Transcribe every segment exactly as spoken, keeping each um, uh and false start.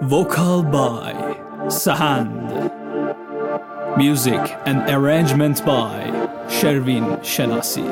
Vocal by Sahand. Music and arrangement by Shervin Shenasi.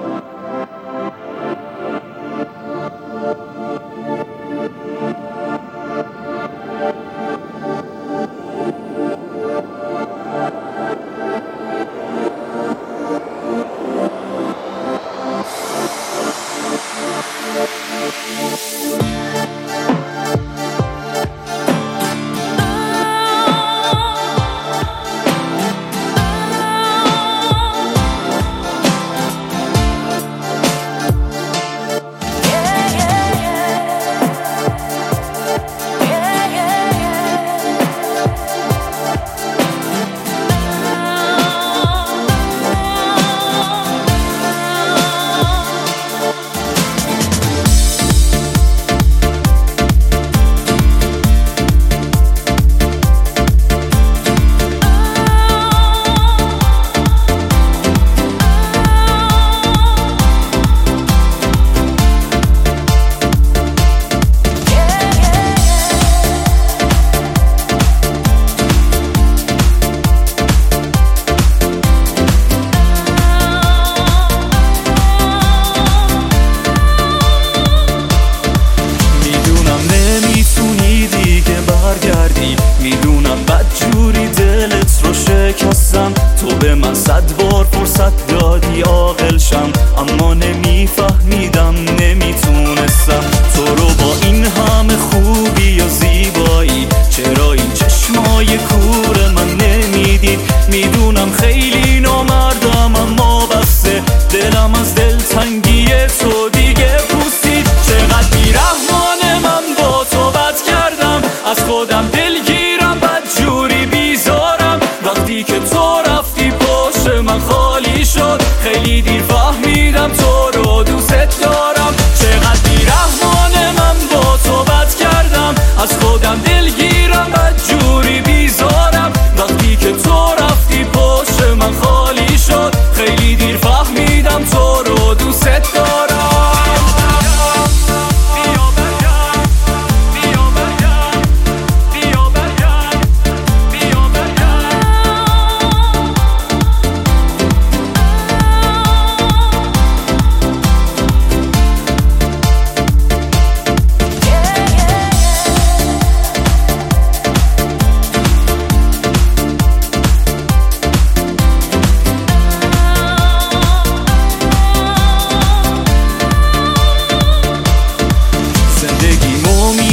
میدونم بد جوری دلت رو شکستم، تو به من صد بار فرصت دادی عاقل شم، اما نمیفهمیدم نمیتونستم تو رو با این همه خوبی و زیبایی، چرا این چشمای کور من نمیدید؟ میدونم خیلی نامردم اما بسته دلم از دلتنگی تو دیگه پوسید. چقدر بیرحمانه من با تو بد کردم، از خودم دلگیرم بد جوری بیزارم، وقتی که تو رفتی پشت من خالی شد، خیلی دیر فهمیدم تو رو دوست دارم. چقدر بیرحمانه من با تو بد کردم، از خودم دلگیرم بد جوری بیزارم، وقتی که تو رفتی پشت من خالی شد، خیلی دیر فهمیدم تو رو دوست دارم.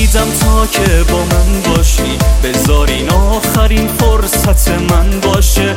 تا که با من باشی، بذار این آخرین فرصت من باشه.